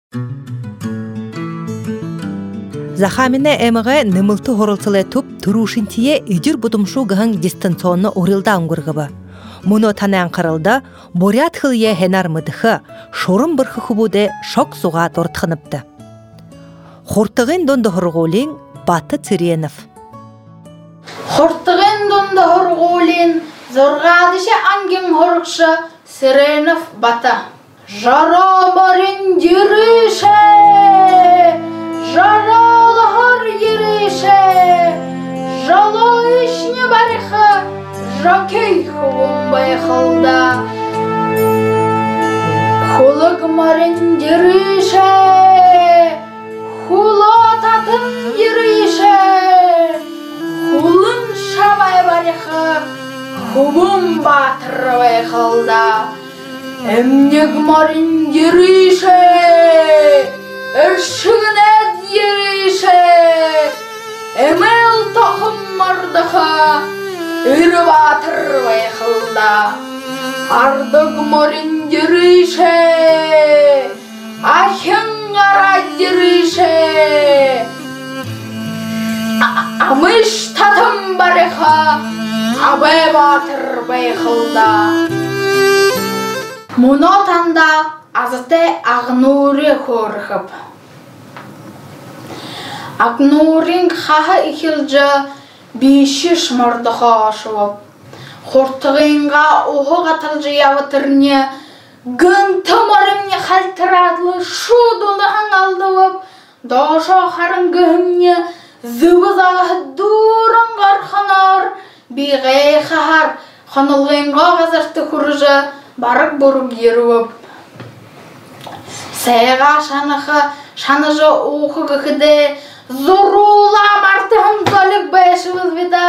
Захамина эмэгэ нымылты хорылсылы туп турушинтие идир будумшу гыһың дистанционно урылда аңгыргыба. Муну танан карылда Бурят хылье хенар мыдыхы шорым бырхы хубуде шок суга тортхыныпты. Хортығын донды хорголин Баты Циренов. Хортығын донды хорголин зорғадышы анген хорықшы Циренов Баты. Жара барин диріше, жаралығыр ереше, жала ішіне бариқы, жакей хуым байқылда. Хулық марин диріше, хула татын диріше, хулын шабай бариқы, хубым батыр байқылда. Эмнег марин диріше, Эршігінет ереше, Эмел тоқым мардыға, Үрі батыр байқылда. Ардық марин диріше, Ахын қара диріше, Амыш татым барыға, Абай батыр байқылда. Мұны танда азыты Ағнури хорғып. Ағнурин қағы ikilci бейшіш мұрдыға ашылып. Хортығынға оғы қатылжы явытырне, гын тамарымне қалтырадлы шудылығын алдылып, даша қарын гүмне зыбызағы дұрын қарқанар, бейғай қағар қанылғынға ғазырты күржі, барық бұрып еруіп. Сайға шаныжы оқы күкіде, Зорула мартығын золік бәшіміз беді.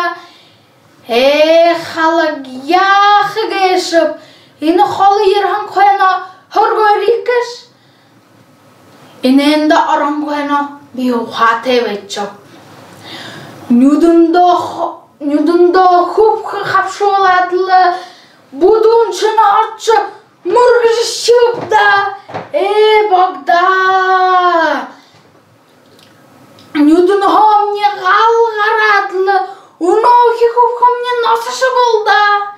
Халық яқы кәшіп, Ені қалы ерхан қойына хұргөрікіш. Ені енді арам қойына бей ұқаты бәтчіп. Нүдінді құпқы қапшы оладылы, Будун чына атчы мұргыжы шыпта, бақда. Нүдің ғамне ғал ғаратлы, ұнауки көпқамне насышы болда.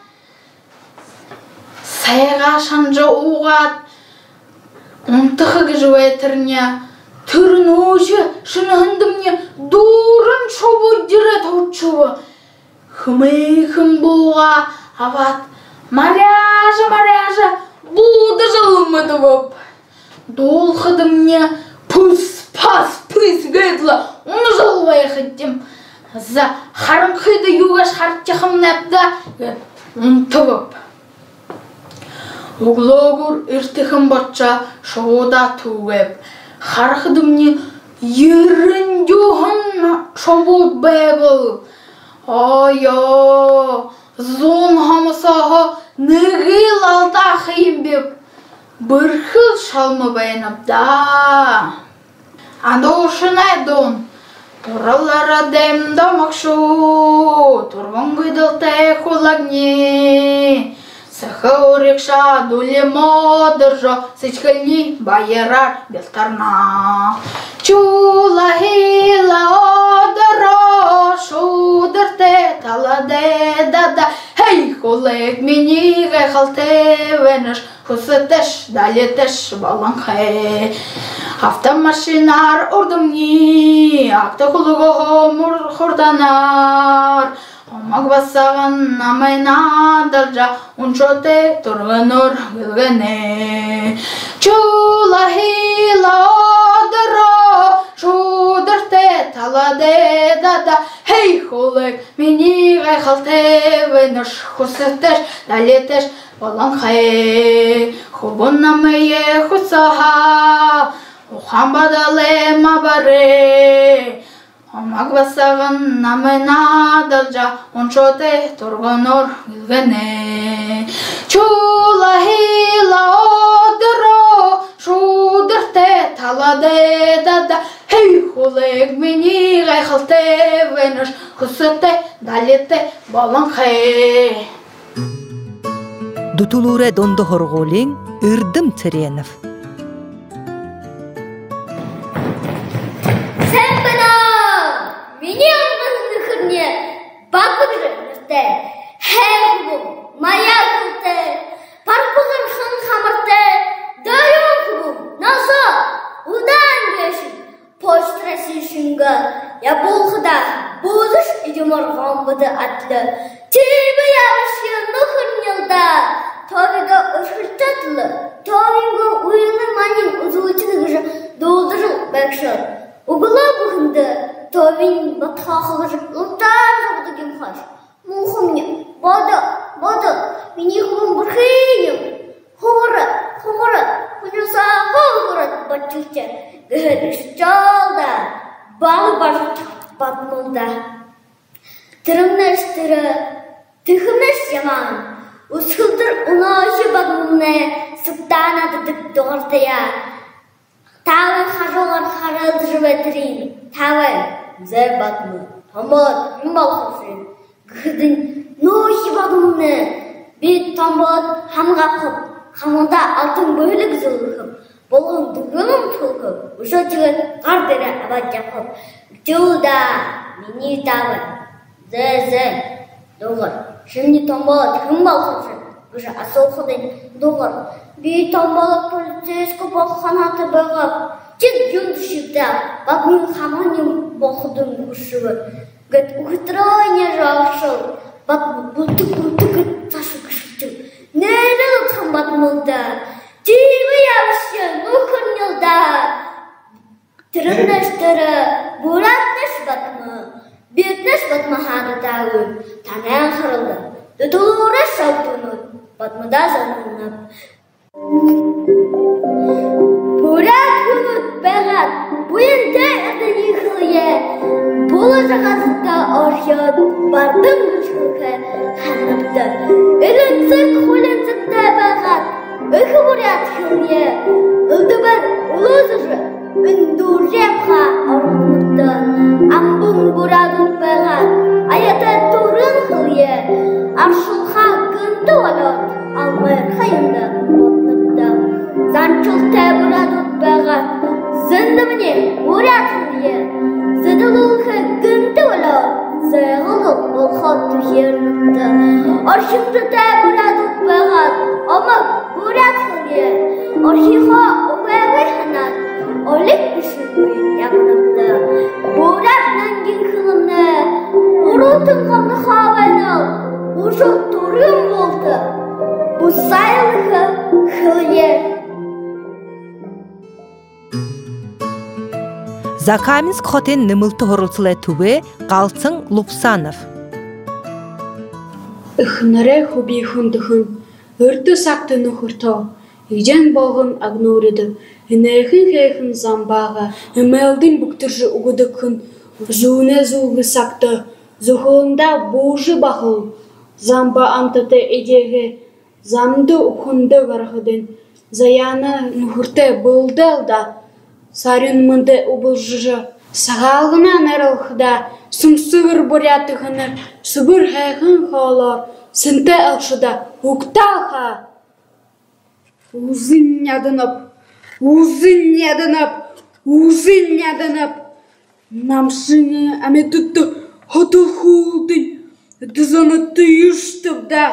Сайға шанжы оғат, ұнтықы күжі өйтірне, түрін өші шынығындымне дұрын шобы дірі таутшыбы. Хымай-хым болға ават, Маряжа, буды жылымыды боп. Долқыды мне пыс-пас, пыс-гөйдлі, оны жылбай қыттым. За қарын қүйді юғаш қартчықым нәпді, ұнты боп. Оғлоғыр үртіқым батша шоуда туып. Қарқыды мне ерін дюғын шобуд бәбіл. Ай-я, зон хамысағы Нығыл алда қиым беп, Бірхіл шалмы байынып да. Андошын айдон, Тұралара дәмді мақшу, Тұрғын көйділті қолағне. Сықы өрекша дөлі мадыр жо, Сычкілні байырар белтарна. Чула-хила одыра, Шудырте таладе дада. Хей, қолек мені ғайқалты веніш, Құсытыш, далетыш балан хай. Автомашинар ордымни, Акты құлығы мұр құрданар. Омақ басаған намайна далжа, Уншоте тұрғыныр гүлгіне. Чула-хила одыра, Шудырте таладе дада. Хей, қолек мені ғайқалты веніш, Құсытыш, далетыш балан хай. Хубын намайе құсаға, Ухан бадалы мабары. Омақ басаған намайна далжа, Уншоте тұрғыныр гүлгіне. Чула-хила одыра, Шудырте таладе дада. Хей, қолек мені ғайқалты веніш, Құсыты, далеті балан хай. Дутулуре донды хорголин Үрдім Циренов. Шымырған бұды атлы. Тейбі яғышы нұхырнелда. Тобиға ұшыртатылы. Тобиға ұйылы манин ұзылычыны ғыжы долдырыл бәкші. Уғыла бұғынды. Тобин батқақылы ұлттар жабыды кемхаш. Мұхымне, бады, мені құлым бұрхейім. Хұмыры, құнюса ғылғырат батчылча. Гүріш жалда, балы бажы батмылда. Тырымнаш тыры, тыхымнаш яман. Усқылдыр ұнаушы батмылны, сұптан адыдық доғырдыя. Тавы қажолар қаралдыры бәтірейін. Тавы, зәр батмыл, тамбат, ұмбалқысын. Гүрдің нөші батмылны, бет тамбат хамға қып. Хамында алтын бөлік зұлықып, болғын дүгімім тұлқып, ұшо түгін қардыры абад жапып. Жылда, мені тавы, зәр, доғыр. Шымни томбалы түгім балқыпшын, ұшы асылқыдың доғыр. Бей томбалы полицейскі балқанаты бағып, тек жүнді шықта, батмын хаманын балқыдың ұшығы. Гәт ұғытырайне жағышыл, батмын бұлтық ташы күшіктің. Нәлі ұтқын батмылда, тейбі яғышы нұқырнелда. Тырымнаштыры, бұратнаш батмы, бетнаш батмы хады тағын, танаян қырылды. Дүтілуыра шаутыны, батмыда жанынып. Бұрат күміт бәғат, бұйынды әдіні қылые. Бұлы жағасында орхиот, бардың үшілкі қаныпты. Үлінцік, хулінцікті бәғат, үкі бұрат қылые. Үлдібір ұлызыжы, үндур жепқа орғыныпты. Амбың бұрадың бәғат, аята тұрын қылые. Аршылға күнді олот, алмайыр қайынды отныпты. Занчылты бұрадың бәғат, зінді міне бұрат қылие. Зыдылуғы күнді олот, зайғылық болқат түхерінді. Аршымды бұрадың бәғат, омық бұрат қылие. Архиға ұғайғы ханат, олік үшігін яғыныпты. Бұрат нәнген қылымны, ұрутын қамды қабайныл, ұшық тұрым болды. Бұсайлығы қылие. Закаминск хотен нымылты хорылсылай түбе Қалцың Лупсанов. Үхінірі хүбей хүндіхін, үрді сақты нүхірто, үйден болғын агнуриды, үнәйхін хейхін замбаға, үмәлдің бүктіржі ұғыдықын, зуыне зуғы сақты, зұғылында бұжы бақыл, замба антыты едегі, замды ұқынды ғарғыдын, заяны нүхірті бұлдалда, Сарын мұнды ұбылжыжы, сағалғынан әрілхіда, сұмсығыр бұрятығыны, сұбыр хайғын қалар, сінті әлшіда, ұқталға. Узын ядынып, намшыны әметітті ғатыл құлдың, дызанытты үштівда.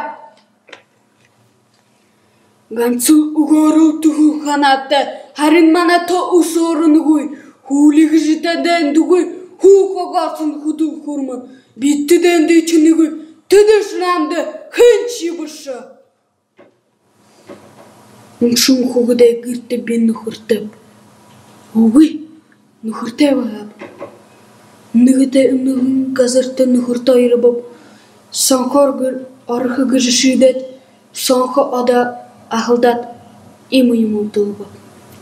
Ганцы уғарыл тұғыл қанатты, Харин мана то усорынығой, хулиғы житадендігой, хуқағасын құдыл құрмын, биттіденді ішінігой, түді шырамды хынчы бұшы. Ұншын құғыдай кірті бен нүхіртіп. Оғый, нүхіртіп ағап. Нүгіде үмнігін қазырты нүхірті айры боп, санқар гүр арқы гүжі шүйдет, санқы ада ағылдат, имайым олдылы боп.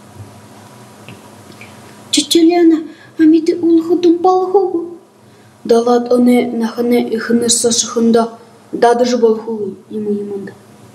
Чечелена, амиты улхудум балхугу. Далат оне нахане ихнырса шыхында, дадыжы балхугу имы-имында.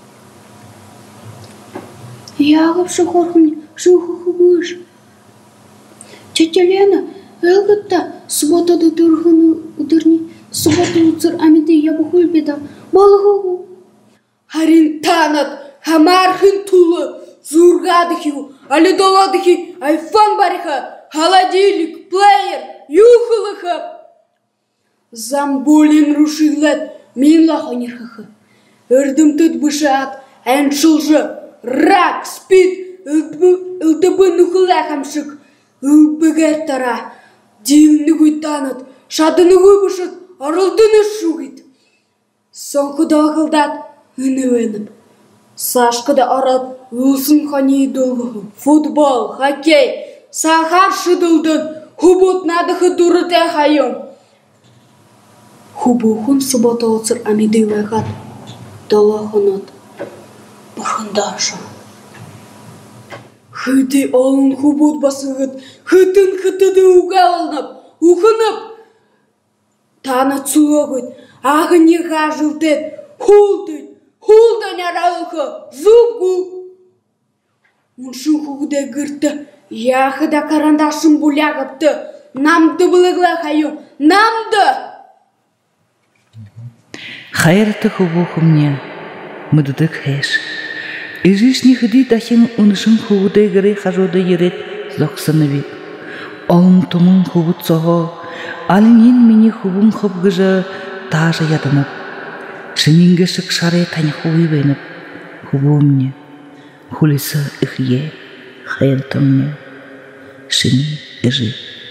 Яғып шықорхын шықугуш. Чечелена, әлгітта, субатады тұрғыны ұдырни, субаты ұтсыр амиты ябухул беда, балхугу. Харин танат, хамархын тулы, зургадыхи, алидоладыхи, айфон бариха, холодильник, плеер, юхылыхы. Замболин рушиглет, минлаха нерхахы. Үрдім түт бышат, әншылжы, рак, спид, үлдібі нүхілі әкімшік, үлбігер тара, диліні гүйтанат, шадыны гүбышыт, арылдыны шугит. Соңқыда ағылдат үні-өніп. Сашқыда арат ұлсын қаны долғы. Футбол, хоккей, сахар шыдылдын. Хубут надыхы дұрыты қайым. Хубухын сұбата отсыр амиды вайғат. Дала қанат. Бұрында аша. Хыды алын хубут басығыт. Хытын хытыды уға алынып. Ухынып. Таны цуағыт. Ағыне ғажылтет. Хулдан аралықы. Зубгу. Мұншын хуғыда гырты. Яхыда карандашын бұлағыпты. Намды бұлығла қайым. Намды! Хайрты хубухымне. Мыдыдык хэш. Ижишни хыди дахин унышын хуғыдай гыры хажоды ерет зоқсыны бек. Олым тумын хуғыт соғы. Алынен мені хубым хубгыжы тажы ядынып. Шынингі шық шары тань хуғый бәйніп. Хубымне. Хулысы ихе. Хайртымне. Шыни ижи.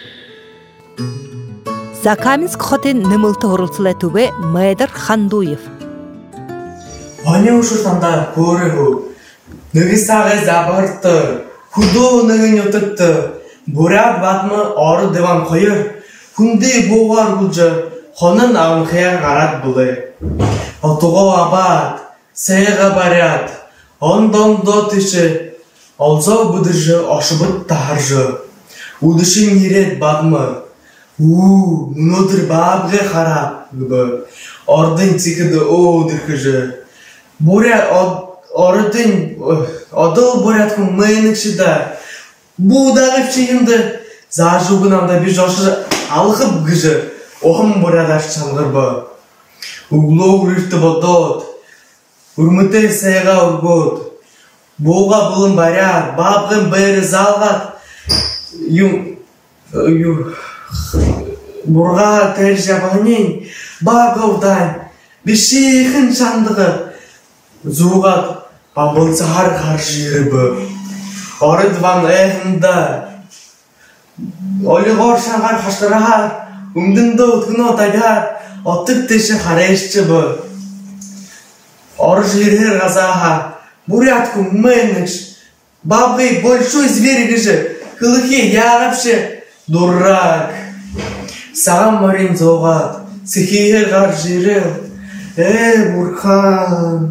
Закаминск хотын нымылты хорылсылай түбе Майдар Хандуев. Ане ушыртанда көрігу. Нүгісағы забыртты. Худу нүгін өтітті. Бурят батмы ары деван қойыр. Хүнді боғар бұлжы. Хонын ағын қияр ғарат бұлы. Отуға абад. Сайға барят. Ондондо тіші. Олзо бұдыржы ашыбыт тахаржы. Удышын ерет батмы. Мұнодыр бабғы қарап гүбі. Ордың цикіді оудыр күжі. Бурят ордың одыл бурят күн мэйнікшіда. Будағы фчейінді зажуғынанда бір жошы алғып күжі. Оғым бурядаш чалғырбы. Углоу рүфті бодот. Үрміті сайға үргот. Боға бұлын барят. Бабғын бәрі залғат. Бурға тәр жабағынен бағаудан бешейхін шандығы зуғат бабыл сағар қаршы ерібі. Ары дыван әйхінді олығор шаңғар қашқырағар үмдіңді өткіні отағар отық теші қарайшчы бұ. Ары жирер ғазаға бурят күн мәйнікш бабғай большой зверігіжі қылықе яғапшы дұррак. Сағам марин зоғат, сихие ғар жирел. Бурхан.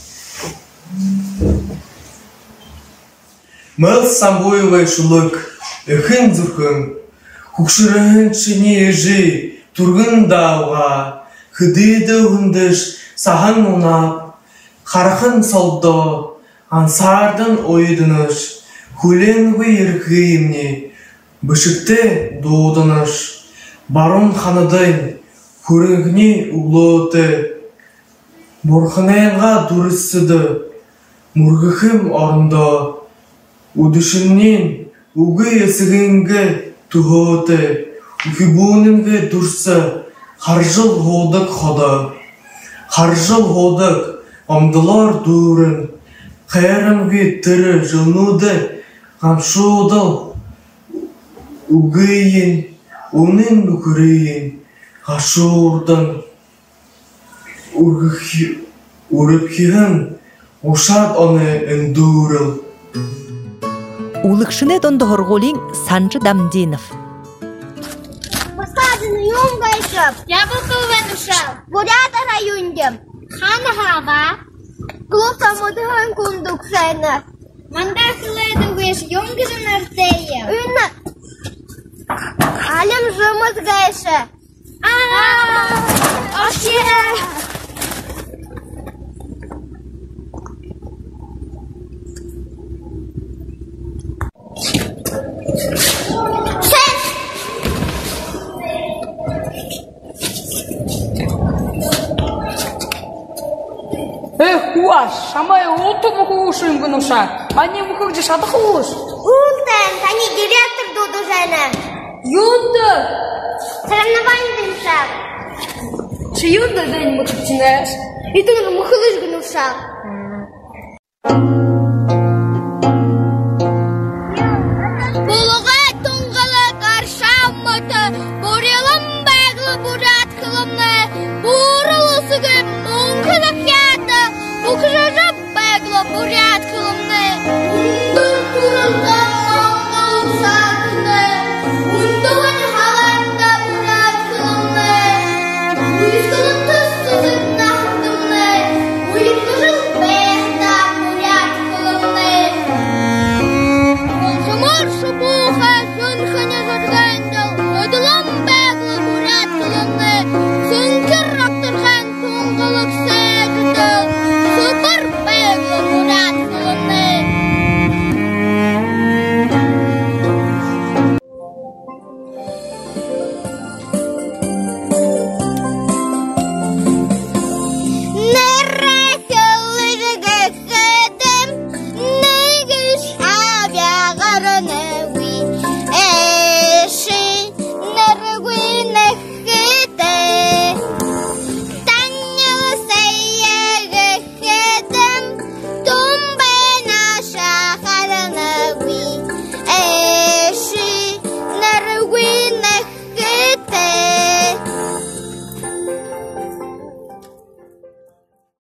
Мэл самбоевай шулык, эхін зүркін. Күкшірін шыне ежі, тұрғын дауға. Хыдыды үндіш, саған мұнап. Қарқын солды, ансардың ойдыныш. Хүленгі еркейімне. Бішікті доудыныш. Барон ханыдың көрігіне ұлыты. Бұрқынайға дұрысыды. Мұрғықым орында. Удышыннен үгі есігінгі тұғыты. Үкібуынынғы дұрсы. Қаржыл ғодық ходы. Қаржыл ғодық. Амдылар дұрын. Қайрымғы түрі жылнуды. Қамшудыл. Үгейін. Оның бүкірейін, ғашурдың, үріпкеғін, ұшат оны үндурыл. Улықшыны донды ғырғолин Санжы Дамдинов. Посадыны юнга ішіп, яблықылвен ұшал, Бурята райондем. Ханы хава, клуб самудығын күндік сәйні. Манда сылайды өш, юнгізін артейі. Үні. Алим жымыз гайшы. Още! Хуаш, шамай отымы хуушым гынуша. Ане мұхыржы шады хууш. Унтен, тани директор дуду жайны. Юнды! Соревнование шаг. Чи юнды день мұхырчынаш? И ты мұхырыш гынуша.